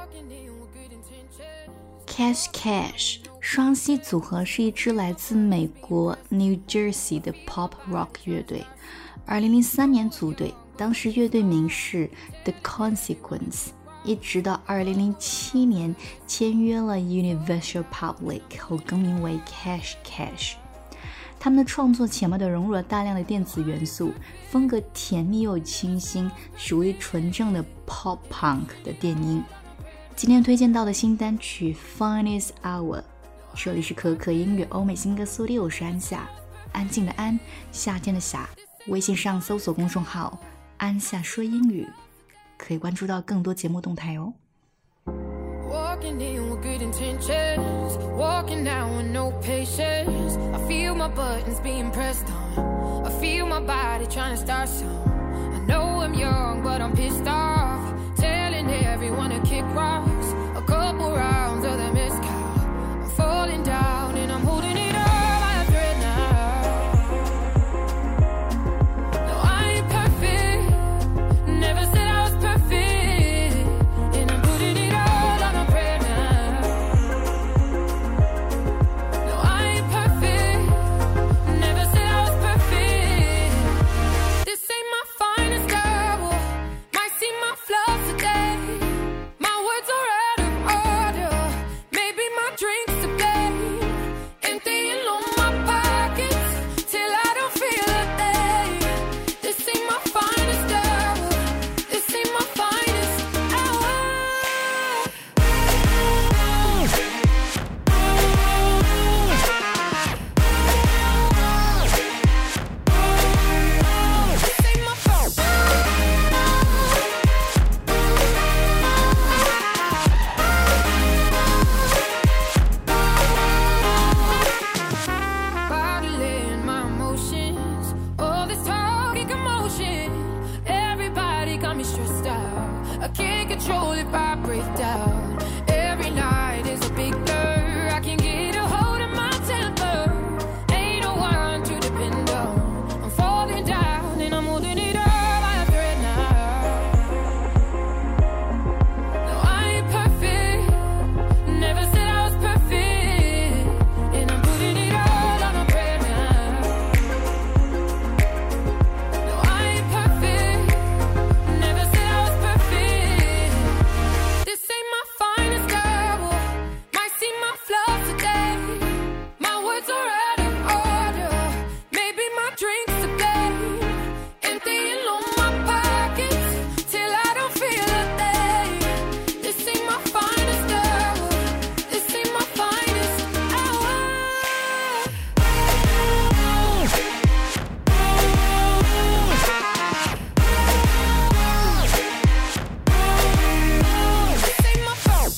Cash Cash 双栖组合是一支来自美国 New Jersey 的 pop rock 乐队，2003年组队，当时乐队名是 The Consequence， 一直到2007年签约了 Universal Public 后更名为 Cash Cash。他们的创作前面的融入了大量的电子元素，风格甜蜜又清新，属于纯正的 pop punk 的电音。今天推荐到的新单曲 Finest Hour， 这里是可可音乐欧美新歌速递，我是安夏，安静的安，夏天的夏。微信上搜索公众号安夏说英语，可以关注到更多节目动态哦。 Walking in with good intentions, walking out with no patience. I feel my buttons being pressed on, I feel my body trying to start some. I know I'm young but I'm pissed off, telling everyone to kick rocks. A couple rounds of the mezcal, I'm falling down and I'm holding it up by a thread now. No, I ain't perfect, never said I was perfect, and I'm putting it all on a prayer now. No, I ain't perfect, never said I was perfect. This ain't my finest hour, might see my flaws today. My words are out of order, maybe my drink's to blame. Emptying all my pockets till I don't feel a thing. This ain't my finest hour, this ain't my finest hour. This ain't my fault. Bottling my emotions, all this talking commotion. Everybody got me stressed out, I can't control if I break down. Every night is a big blur, I can't get a hold of my temper. Ain't no one to depend on, I'm falling down and I'm holding it up by a thread now. No, I ain't perfect, never said I was perfect, and I'm putting it all on a prayer now. No, I ain't perfect, never said I was perfect. This ain't my finest hour, might see my flaws today. My words are out of order, maybe my drink's to blame. Emptying all my pockets till I don't feel a thing. This ain't my finest hour, this ain't my finest hour. This ain't my fault.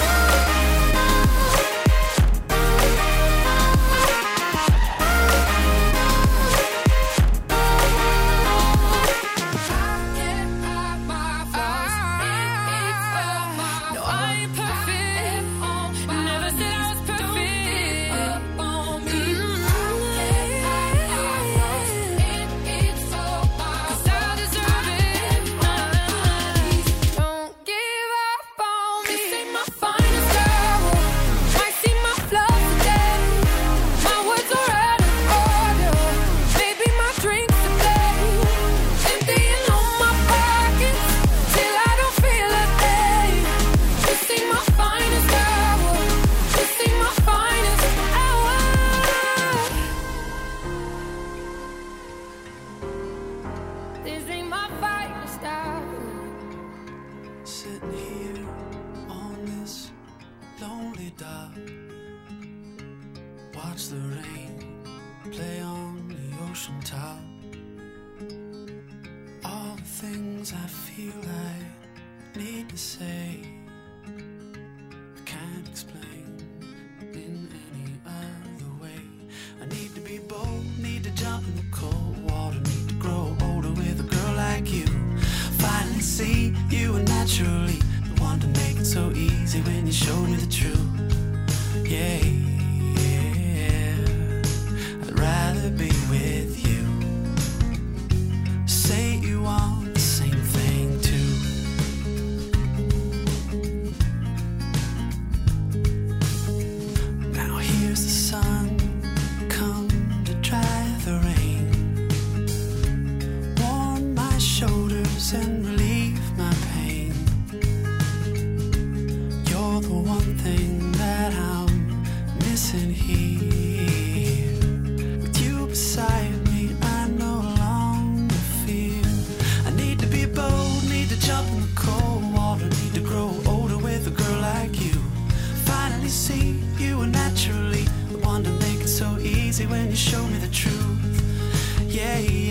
No, I ain't perfect, never said I was perfect. Cause I deserve it. Don't give up on me. This ain't my finest hour, might see my flaws today. My words are out of order, maybe my drink's to blame. Emptying all my pockets till I don't feel a thing. This ain't my finest hour, this ain't my finest hour. This ain't my finest hour. Sitting here on this lonely dock, watch the rain play on the ocean top. All the things I feel I need to say, I can't explain in any other way. I need to be bold, need to jump in the cold water, need to grow older with a girl like you. Finally see you were naturally the one to make it so easy when you showed me the truth. Yeah, I'd rather be with you. Say you want the same thing too. something that I'm missing here. With you beside me, I no longer feel. I need to be bold, need to jump in the cold water, need to grow older with a girl like you. Finally see you were naturally the one to make it so easy when you show me the truth. Yeah.